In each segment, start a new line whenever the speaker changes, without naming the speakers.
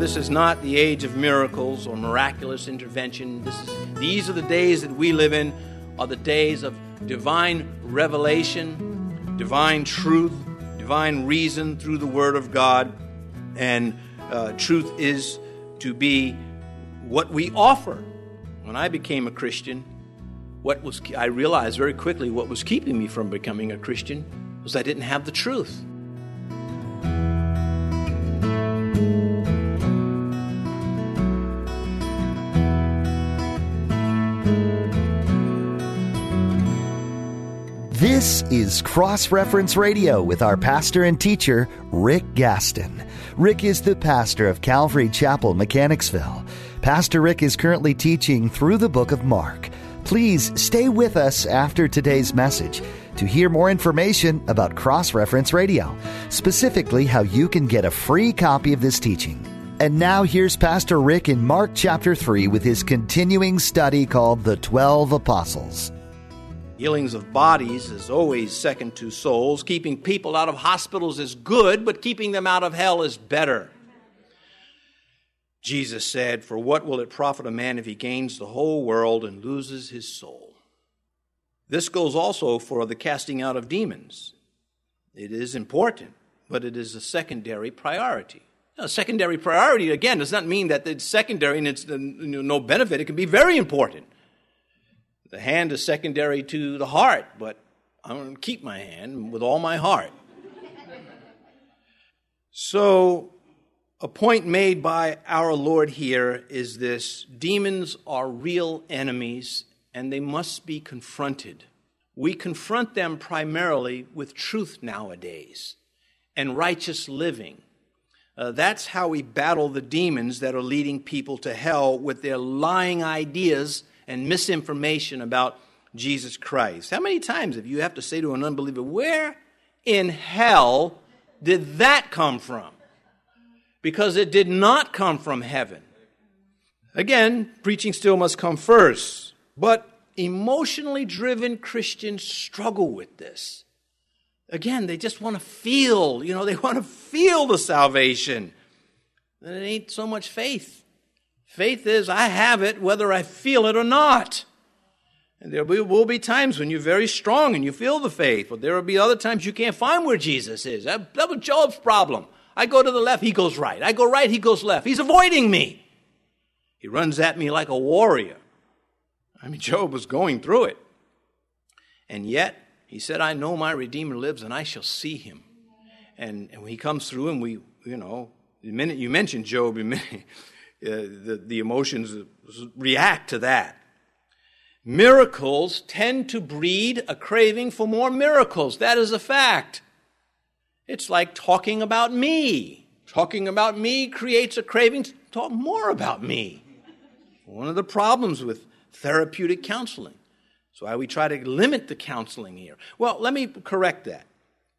this is not the age of miracles or miraculous intervention. These are the days that we live in, are the days of divine revelation, divine truth, divine reason through the Word of God. And truth is to be what we offer. When I became a Christian, I realized very quickly what was keeping me from becoming a Christian was I didn't have the truth.
This is Cross Reference Radio with our pastor and teacher, Rick Gaston. Rick is the pastor of Calvary Chapel, Mechanicsville. Pastor Rick is currently teaching through the book of Mark. Please stay with us after today's message to hear more information about Cross Reference Radio, specifically how you can get a free copy of this teaching. And now here's Pastor Rick in Mark chapter 3 with his continuing study called The 12 Apostles.
Healings of bodies is always second to souls. Keeping people out of hospitals is good, but keeping them out of hell is better. Jesus said, "For what will it profit a man if he gains the whole world and loses his soul?" This goes also for the casting out of demons. It is important, but it is a secondary priority. A secondary priority, again, does not mean that it's secondary and it's no benefit. It can be very important. The hand is secondary to the heart, but I'm going to keep my hand with all my heart. So, a point made by our Lord here is this: demons are real enemies, and they must be confronted. We confront them primarily with truth nowadays and righteous living. That's how we battle the demons that are leading people to hell with their lying ideas and misinformation about Jesus Christ. How many times have you have to say to an unbeliever, where in hell did that come from? Because it did not come from heaven. Again, preaching still must come first. But emotionally driven Christians struggle with this. Again, they just want to feel, they want to feel the salvation. And it ain't so much faith. Faith is, I have it whether I feel it or not. And there will be times when you're very strong and you feel the faith, but there will be other times you can't find where Jesus is. That was Job's problem. I go to the left, he goes right. I go right, he goes left. He's avoiding me. He runs at me like a warrior. Job was going through it. And yet, he said, I know my Redeemer lives and I shall see him. And when he comes through and the minute you mentioned Job, the emotions react to that. Miracles tend to breed a craving for more miracles. That is a fact. It's like talking about me. Talking about me creates a craving to talk more about me. One of the problems with therapeutic counseling. That's why we try to limit the counseling here. Well, let me correct that.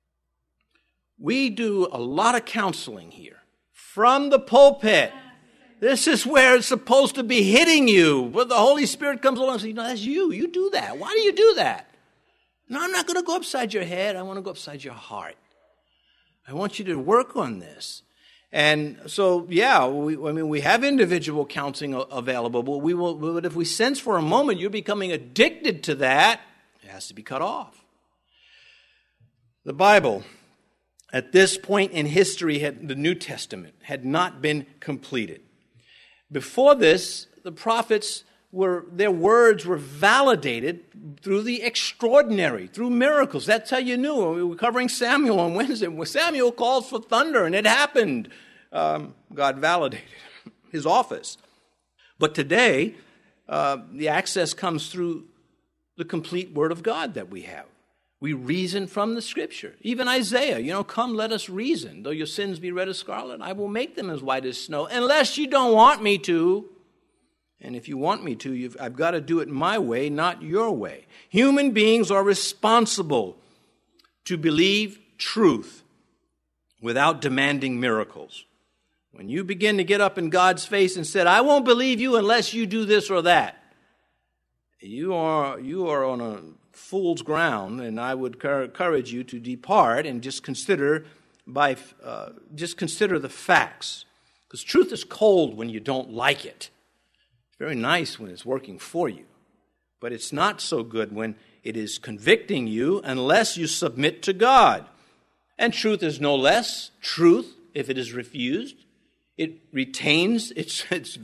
We do a lot of counseling here from the pulpit. This is where it's supposed to be hitting you. Where the Holy Spirit comes along and says, that's you. You do that. Why do you do that? No, I'm not going to go upside your head. I want to go upside your heart. I want you to work on this. And so, we have individual counseling available, but if we sense for a moment you're becoming addicted to that, it has to be cut off. The Bible, at this point in history, the New Testament had not been completed. Before this, the prophets their words were validated through the extraordinary, through miracles. That's how you knew. We were covering Samuel on Wednesday. When Samuel called for thunder, and it happened. God validated his office. But today, the access comes through the complete Word of God that we have. We reason from the Scripture. Even Isaiah, come, let us reason. Though your sins be red as scarlet, I will make them as white as snow, unless you don't want me to. And if you want me to, I've got to do it my way, not your way. Human beings are responsible to believe truth without demanding miracles. When you begin to get up in God's face and said, I won't believe you unless you do this or that, you are on a fool's ground, and I would encourage you to depart and just consider the facts. Because truth is cold when you don't like it. It's very nice when it's working for you. But it's not so good when it is convicting you unless you submit to God. And truth is no less truth if it is refused. It retains its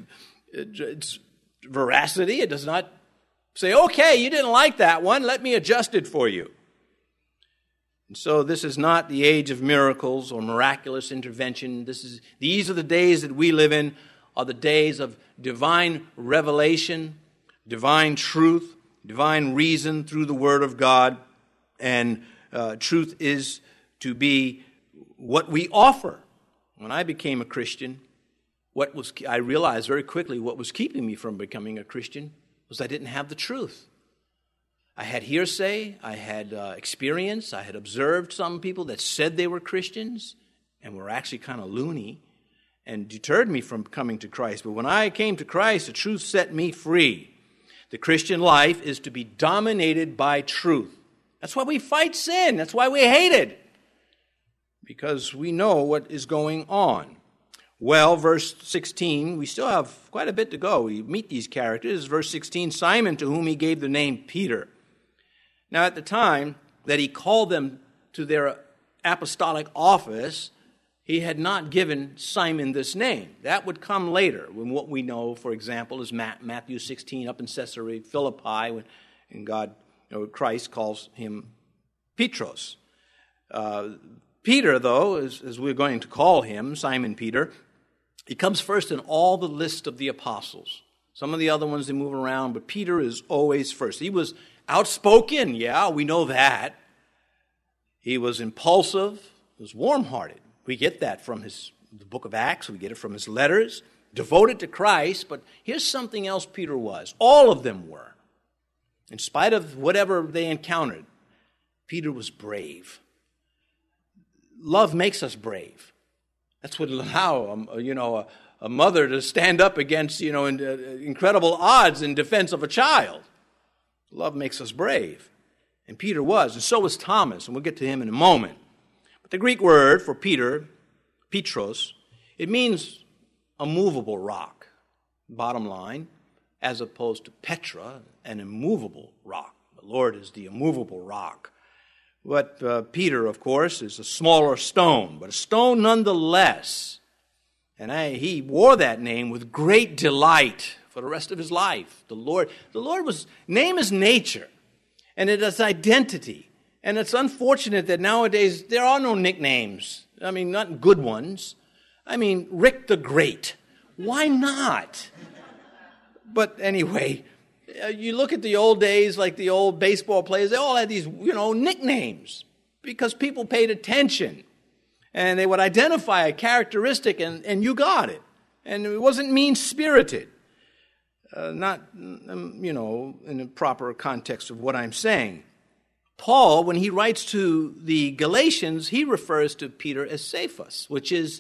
veracity. It does not say, okay, you didn't like that one, let me adjust it for you. And so this is not the age of miracles or miraculous intervention. These are the days that we live in, are the days of divine revelation, divine truth, divine reason through the Word of God. And truth is to be what we offer. When I became a Christian, I realized very quickly what was keeping me from becoming a Christian was I didn't have the truth. I had hearsay, I had experience, I had observed some people that said they were Christians and were actually kind of loony and deterred me from coming to Christ. But when I came to Christ, the truth set me free. The Christian life is to be dominated by truth. That's why we fight sin. That's why we hate it. Because we know what is going on. Well, verse 16, we still have quite a bit to go. We meet these characters. Verse 16, Simon, to whom he gave the name Peter. Now, at the time that he called them to their apostolic office, he had not given Simon this name. That would come later, when what we know, for example, is Matthew 16 up in Caesarea Philippi, when Christ calls him Petros. Peter, though, as we're going to call him, Simon Peter, he comes first in all the list of the apostles. Some of the other ones, they move around, but Peter is always first. He was outspoken, yeah, we know that. He was impulsive, he was warm-hearted. We get that from the book of Acts, we get it from his letters, devoted to Christ, but here's something else Peter was. All of them were. In spite of whatever they encountered, Peter was brave. Love makes us brave. That's what allows a mother to stand up against incredible odds in defense of a child. Love makes us brave, and Peter was, and so was Thomas, and we'll get to him in a moment. But the Greek word for Peter, Petros, it means a movable rock. Bottom line, as opposed to Petra, an immovable rock. The Lord is the immovable rock. But Peter, of course, is a smaller stone, but a stone nonetheless. And he wore that name with great delight for the rest of his life. The Lord's name is nature, and it is identity. And it's unfortunate that nowadays there are no nicknames. I mean, not good ones. I mean, Rick the Great. Why not? But anyway, you look at the old days, like the old baseball players, they all had these, nicknames because people paid attention. And they would identify a characteristic, and you got it. And it wasn't mean-spirited. Not, in the proper context of what I'm saying. Paul, when he writes to the Galatians, he refers to Peter as Cephas, which is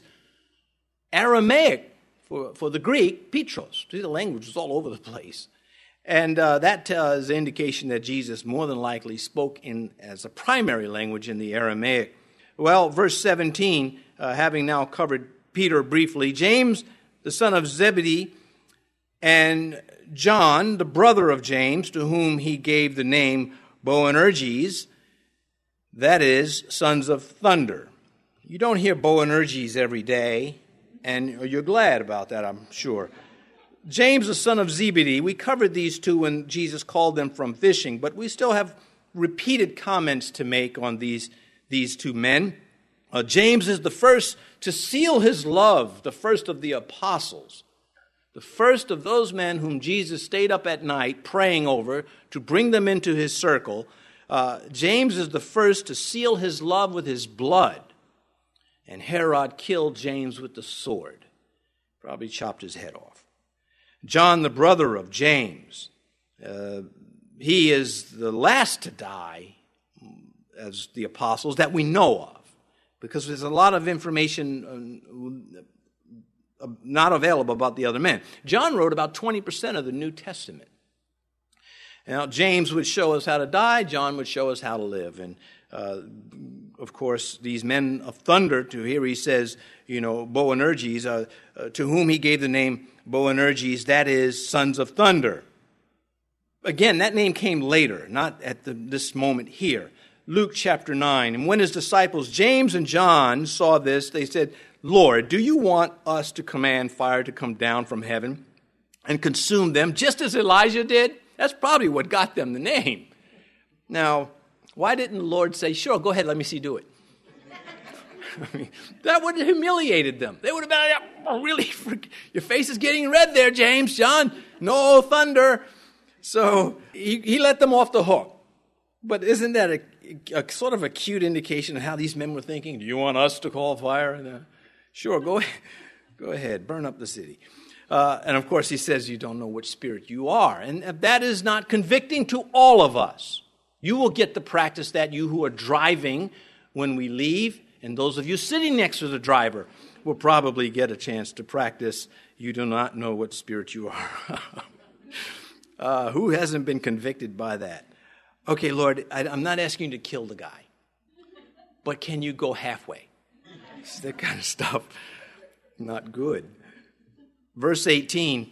Aramaic for the Greek, Petros. The language is all over the place. And that is an indication that Jesus more than likely spoke as a primary language in the Aramaic. Well, verse 17, having now covered Peter briefly, James, the son of Zebedee, and John, the brother of James, to whom he gave the name Boanerges, that is, sons of thunder. You don't hear Boanerges every day, and you're glad about that, I'm sure. James, the son of Zebedee, we covered these two when Jesus called them from fishing, but we still have repeated comments to make on these two men. James is the first to seal his love, the first of the apostles, the first of those men whom Jesus stayed up at night praying over to bring them into his circle. James is the first to seal his love with his blood, and Herod killed James with the sword, probably chopped his head off. John, the brother of James, he is the last to die as the apostles that we know of, because there's a lot of information not available about the other men. John wrote about 20% of the New Testament. Now, James would show us how to die. John would show us how to live. And, of course, these men of thunder, to here he says, Boanerges, to whom he gave the name Boanerges, that is, sons of thunder. Again, that name came later, not at this moment here. Luke chapter 9. And when his disciples, James and John, saw this, they said, Lord, do you want us to command fire to come down from heaven and consume them, just as Elijah did? That's probably what got them the name. Now, why didn't the Lord say, sure, go ahead, let me see you do it? I mean, that would have humiliated them. They would have been, oh, really, your face is getting red there, James, John. No thunder. So he let them off the hook. But isn't that a sort of a cute indication of how these men were thinking? Do you want us to call fire? Sure, go ahead, burn up the city. And of course, he says you don't know which spirit you are. And that is not convicting to all of us. You will get to practice that, you who are driving when we leave. And those of you sitting next to the driver will probably get a chance to practice. You do not know what spirit you are. Who hasn't been convicted by that? Okay, Lord, I'm not asking you to kill the guy. But can you go halfway? It's that kind of stuff. Not good. Verse 18.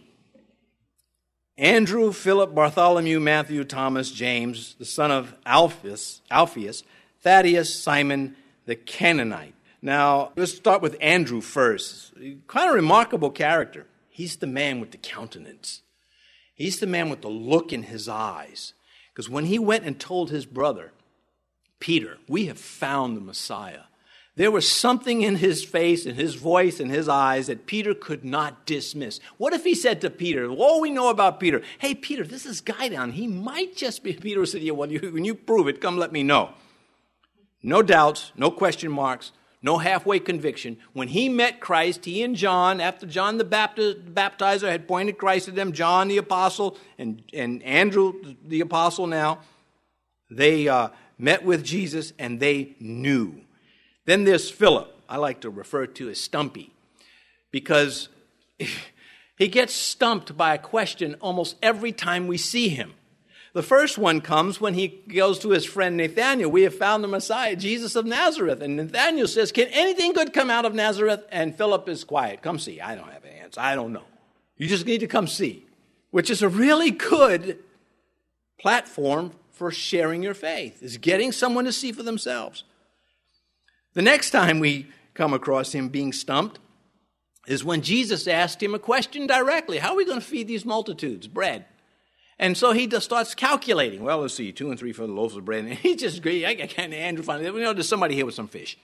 Andrew, Philip, Bartholomew, Matthew, Thomas, James, the son of Alphaeus, Thaddeus, Simon, the Canaanite. Now, let's start with Andrew first. Kind of remarkable character. He's the man with the countenance. He's the man with the look in his eyes. Because when he went and told his brother, Peter, we have found the Messiah, there was something in his face, in his voice, in his eyes that Peter could not dismiss. What if he said to Peter, all we know about Peter, hey, Peter, this is guy down. He might just be. Peter said, yeah, well, when you prove it, come let me know. No doubts, no question marks, no halfway conviction. When he met Christ, he and John, after John the baptizer had pointed Christ to them, John the apostle and Andrew the apostle now, they met with Jesus and they knew. Then there's Philip. I like to refer to as Stumpy, because he gets stumped by a question almost every time we see him. The first one comes when he goes to his friend Nathanael. We have found the Messiah, Jesus of Nazareth. And Nathanael says, can anything good come out of Nazareth? And Philip is quiet. Come see. I don't have an answer. I don't know. You just need to come see, which is a really good platform for sharing your faith, is getting someone to see for themselves. The next time we come across him being stumped is when Jesus asked him a question directly. How are we going to feed these multitudes? Bread. And so he just starts calculating. Well, let's see, 2 and 3 for the loaves of bread. And he just agreed. I can't, Andrew, find it. There's somebody here with some fish.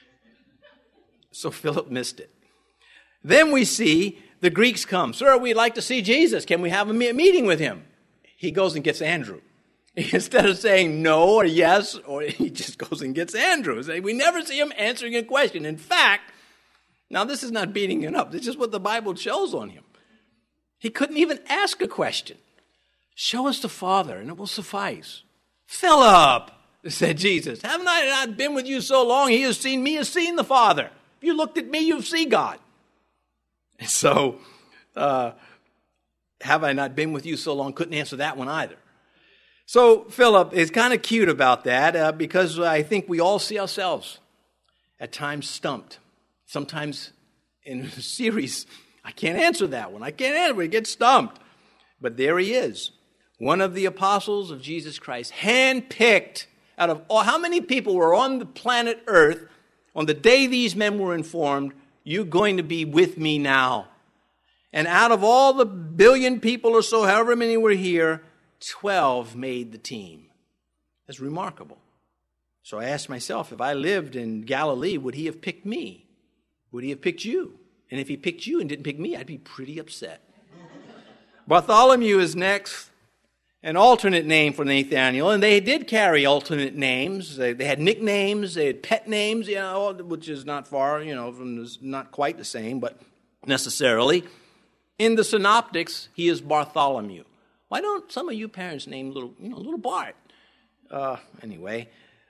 So Philip missed it. Then we see the Greeks come. Sir, we'd like to see Jesus. Can we have a meeting with him? He goes and gets Andrew. Instead of saying no or yes, or he just goes and gets Andrew. We never see him answering a question. In fact, now this is not beating him up. This is just what the Bible shows on him. He couldn't even ask a question. Show us the Father, and it will suffice. Philip, said Jesus, haven't I not been with you so long? He has seen me, has seen the Father. If you looked at me, you've seen God. And so, have I not been with you so long? Couldn't answer that one either. So Philip is kind of cute about that because I think we all see ourselves at times stumped. Sometimes in a series, I can't answer that one. I can't answer it. We get stumped. But there he is, one of the apostles of Jesus Christ, handpicked out of all. How many people were on the planet Earth on the day these men were informed, you're going to be with me now? And out of all the billion people or so, however many were here, 12 made the team. That's remarkable. So I asked myself, if I lived in Galilee, would he have picked me? Would he have picked you? And if he picked you and didn't pick me, I'd be pretty upset. Bartholomew is next, an alternate name for Nathanael, and they did carry alternate names. They had nicknames, they had pet names, which is not far, from this, not quite the same, but necessarily. In the Synoptics, he is Bartholomew. Why don't some of you parents name little Bart? Anyway,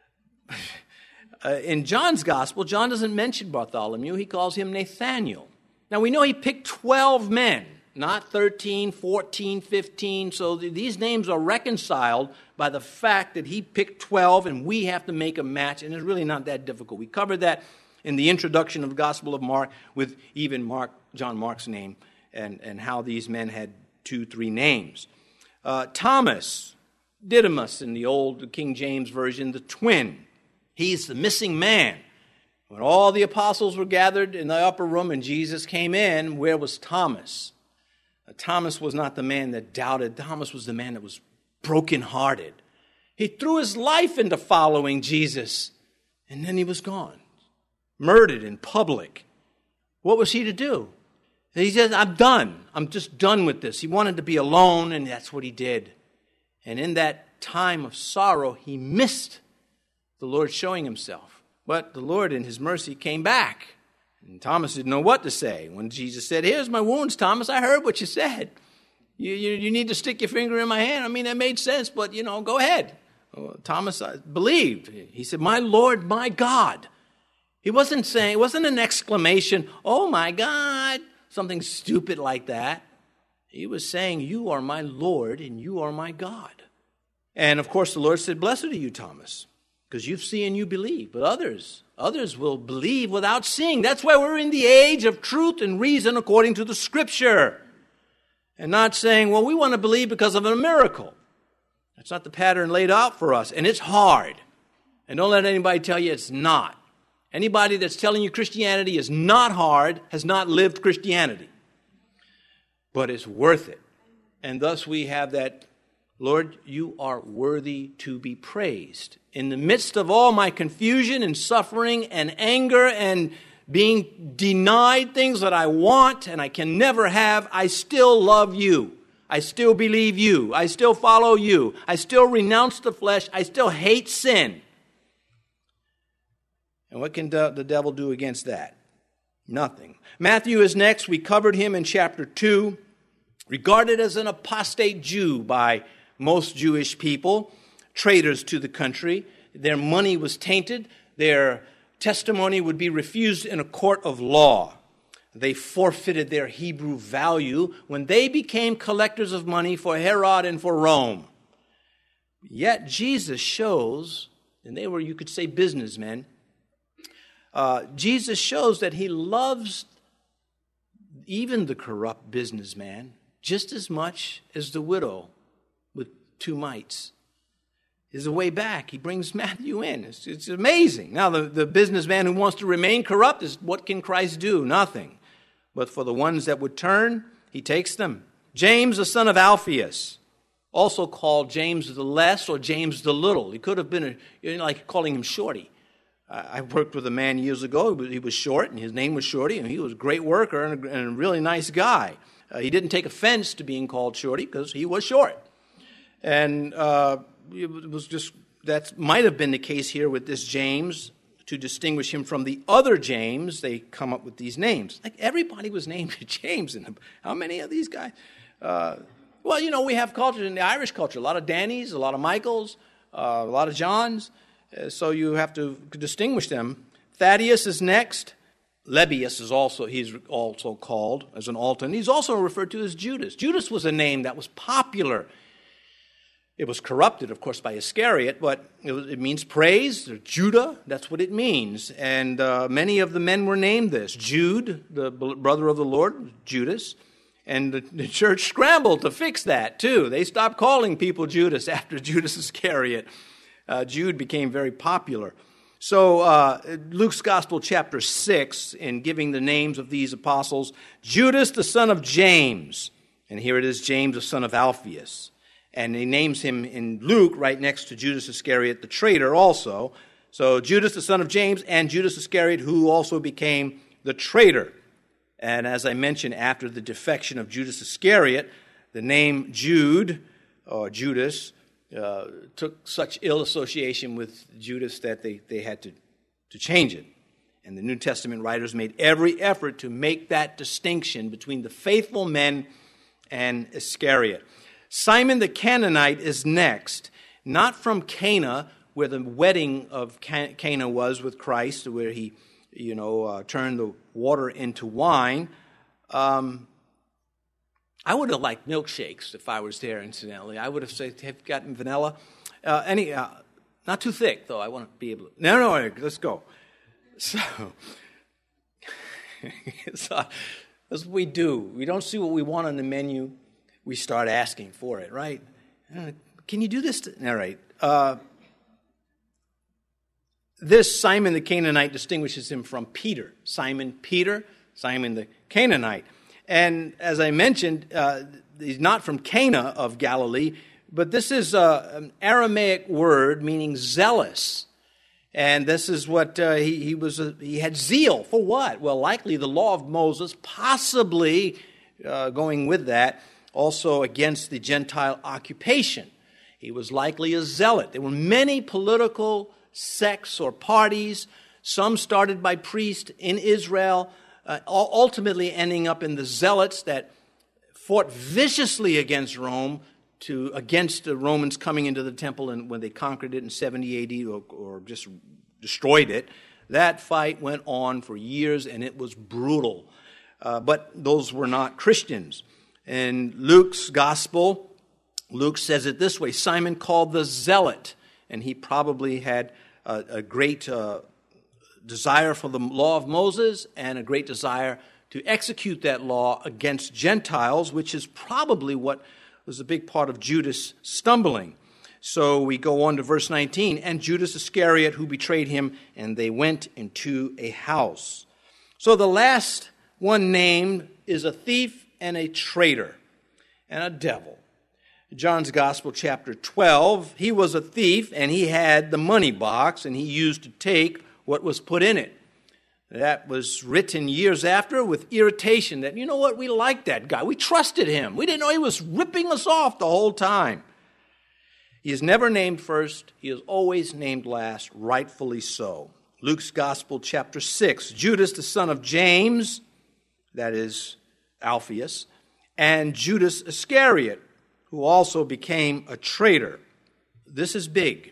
in John's gospel, John doesn't mention Bartholomew. He calls him Nathanael. Now, we know he picked 12 men. not 13, 14, 15. So these names are reconciled by the fact that he picked 12 and we have to make a match, and it's really not that difficult. We covered that in the introduction of the Gospel of Mark with even John Mark's name and how these men had 2, 3 names. Thomas, Didymus in the old King James Version, the twin. He's the missing man. When all the apostles were gathered in the upper room and Jesus came in, where was Thomas? Thomas was not the man that doubted. Thomas was the man that was brokenhearted. He threw his life into following Jesus, and then he was gone, murdered in public. What was he to do? He said, I'm done. I'm just done with this. He wanted to be alone, and that's what he did. And in that time of sorrow, he missed the Lord showing himself. But the Lord, in his mercy, came back. And Thomas didn't know what to say. When Jesus said, here's my wounds, Thomas, I heard what you said. You need to stick your finger in my hand. I mean, that made sense, but, go ahead. Thomas believed. He said, my Lord, my God. He wasn't saying, it wasn't an exclamation, oh my God, something stupid like that. He was saying, you are my Lord and you are my God. And of course, the Lord said, blessed are you, Thomas, because you've seen and you believe. But others will believe without seeing. That's why we're in the age of truth and reason according to the Scripture. And not saying, well, we want to believe because of a miracle. That's not the pattern laid out for us. And it's hard. And don't let anybody tell you it's not. Anybody that's telling you Christianity is not hard has not lived Christianity. But it's worth it. And thus we have that, Lord, you are worthy to be praised. In the midst of all my confusion and suffering and anger and being denied things that I want and I can never have, I still love you. I still believe you. I still follow you. I still renounce the flesh. I still hate sin. And what can the devil do against that? Nothing. Matthew is next. We covered him in chapter 2. Regarded as an apostate Jew by most Jewish people, traitors to the country. Their money was tainted. Their testimony would be refused in a court of law. They forfeited their Hebrew value when they became collectors of money for Herod and for Rome. Yet Jesus shows, and they were, you could say, businessmen. Jesus shows that he loves even the corrupt businessman just as much as the widow with 2 mites. There's a way back. He brings Matthew in. It's amazing. Now, the businessman who wants to remain corrupt, is what can Christ do? Nothing. But for the ones that would turn, he takes them. James, the son of Alphaeus, also called James the Less or James the Little. He could have been like calling him Shorty. I worked with a man years ago. He was short, and his name was Shorty, and he was a great worker and a really nice guy. He didn't take offense to being called Shorty because he was short. And it was just, that might have been the case here with this James. To distinguish him from the other James, they come up with these names. Like everybody was named James. How many of these guys? Well, we have culture in the Irish culture. A lot of Dannys, a lot of Michaels, a lot of Johns. So you have to distinguish them. Thaddeus is next. Lebbeus he's also called as an alternate. He's also referred to as Judas. Judas was a name that was popular. It was corrupted, of course, by Iscariot, but it means praise, or Judah, that's what it means. And many of the men were named this. Jude, the brother of the Lord, Judas. And the church scrambled to fix that, too. They stopped calling people Judas after Judas Iscariot. Jude became very popular. So Luke's Gospel, chapter 6, in giving the names of these apostles, Judas, the son of James. And here it is, James, the son of Alphaeus. And he names him in Luke right next to Judas Iscariot, the traitor also. So Judas, the son of James, and Judas Iscariot, who also became the traitor. And as I mentioned, after the defection of Judas Iscariot, the name Jude, or Judas, took such ill association with Judas that they had to change it. And the New Testament writers made every effort to make that distinction between the faithful men and Iscariot. Simon the Canaanite is next, not from Cana, where the wedding of Cana was with Christ, where he, turned the water into wine. I would have liked milkshakes if I was there, incidentally. I would have said, have you gotten vanilla? Not too thick, though. I want to be able to. No, let's go. So, that's what we do. We don't see what we want on the menu. We start asking for it, right? Can you do this? All right. This Simon the Canaanite distinguishes him from Peter. Simon the Canaanite. And as I mentioned, he's not from Cana of Galilee, but this is an Aramaic word meaning zealous. And this is what he had zeal for what? Well, likely the law of Moses, possibly going with that, also against the Gentile occupation. He was likely a zealot. There were many political sects or parties, some started by priests in Israel, ultimately ending up in the zealots that fought viciously against Rome, against the Romans coming into the temple, and when they conquered it in 70 AD or just destroyed it. That fight went on for years, and it was brutal. But those were not Christians. In Luke's gospel, Luke says it this way: Simon called the zealot, and he probably had a great desire for the law of Moses and a great desire to execute that law against Gentiles, which is probably what was a big part of Judas stumbling. So we go on to verse 19, and Judas Iscariot, who betrayed him, and they went into a house. So the last one named is a thief and a traitor and a devil. John's Gospel, chapter 12, he was a thief, and he had the money box, and he used to take what was put in it. That was written years after with irritation that, you know what, we liked that guy. We trusted him. We didn't know he was ripping us off the whole time. He is never named first. He is always named last, rightfully so. Luke's Gospel, chapter 6, Judas, the son of James, that is Alphaeus, and Judas Iscariot, who also became a traitor. This is big.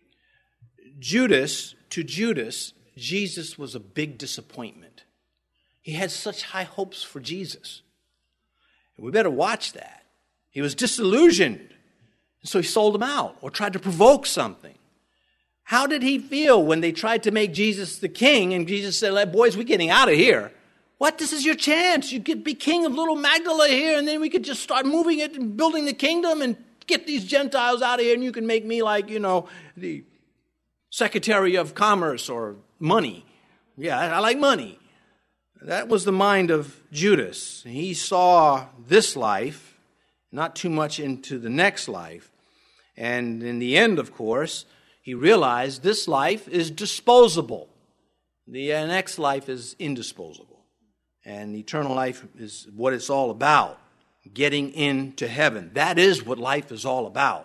To Judas, Jesus was a big disappointment. He had such high hopes for Jesus. We better watch that. He was disillusioned, so he sold him out or tried to provoke something. How did he feel when they tried to make Jesus the king and Jesus said, boys, we're getting out of here? What? This is your chance. You could be king of little Magdala here, and then we could just start moving it and building the kingdom and get these Gentiles out of here, and you can make me like, the Secretary of Commerce or money. Yeah, I like money. That was the mind of Judas. He saw this life, not too much into the next life. And in the end, of course, he realized this life is disposable. The next life is indisposable. And eternal life is what it's all about, getting into heaven. That is what life is all about.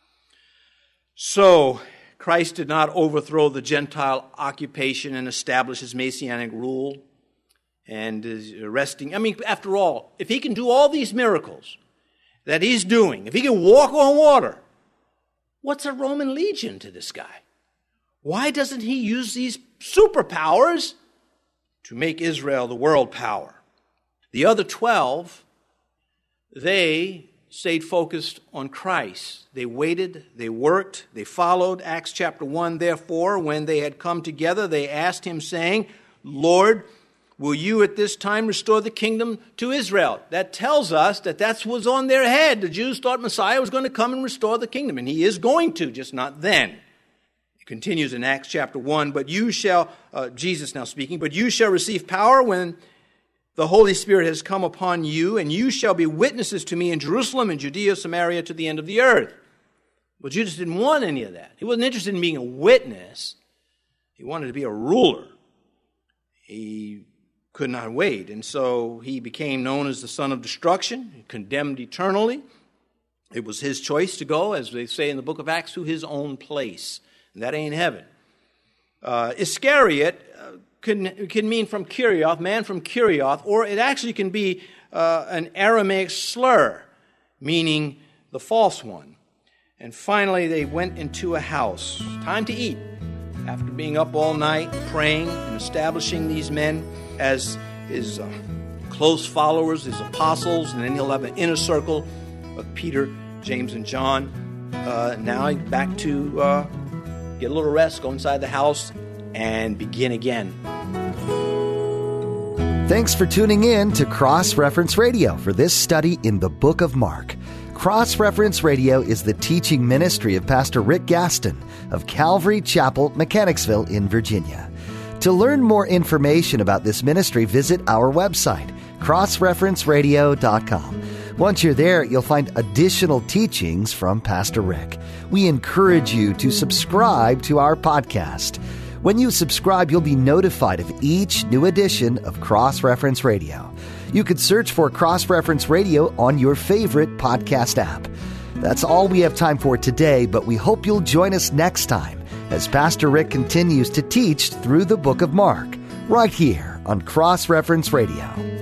So, Christ did not overthrow the Gentile occupation and establish his Messianic rule and is arresting. After all, if he can do all these miracles that he's doing, if he can walk on water, what's a Roman legion to this guy? Why doesn't he use these superpowers to make Israel the world power? The other 12, they stayed focused on Christ. They waited, they worked, they followed. Acts chapter 1, therefore, when they had come together, they asked him, saying, Lord, will you at this time restore the kingdom to Israel? That tells us that that's what's on their head. The Jews thought Messiah was going to come and restore the kingdom, and he is going to, just not then. It continues in Acts chapter 1, but you shall, Jesus now speaking, but you shall receive power when the Holy Spirit has come upon you, and you shall be witnesses to me in Jerusalem and Judea, Samaria, to the end of the earth. But Judas didn't want any of that. He wasn't interested in being a witness. He wanted to be a ruler. He could not wait, and so he became known as the son of destruction, condemned eternally. It was his choice to go, as they say in the book of Acts, to his own place. And that ain't heaven. Iscariot can mean from Kirioth, man from Kirioth, or it actually can be an Aramaic slur, meaning the false one. And finally, they went into a house. Time to eat. After being up all night, praying and establishing these men as his close followers, his apostles, and then he'll have an inner circle of Peter, James, and John. Now back to get a little rest, go inside the house, and begin again.
Thanks for tuning in to Cross Reference Radio for this study in the book of Mark. Cross Reference Radio is the teaching ministry of Pastor Rick Gaston of Calvary Chapel, Mechanicsville in Virginia. To learn more information about this ministry, visit our website, crossreferenceradio.com. Once you're there, you'll find additional teachings from Pastor Rick. We encourage you to subscribe to our podcast. When you subscribe, you'll be notified of each new edition of Cross Reference Radio. You could search for Cross Reference Radio on your favorite podcast app. That's all we have time for today, but we hope you'll join us next time as Pastor Rick continues to teach through the book of Mark, right here on Cross Reference Radio.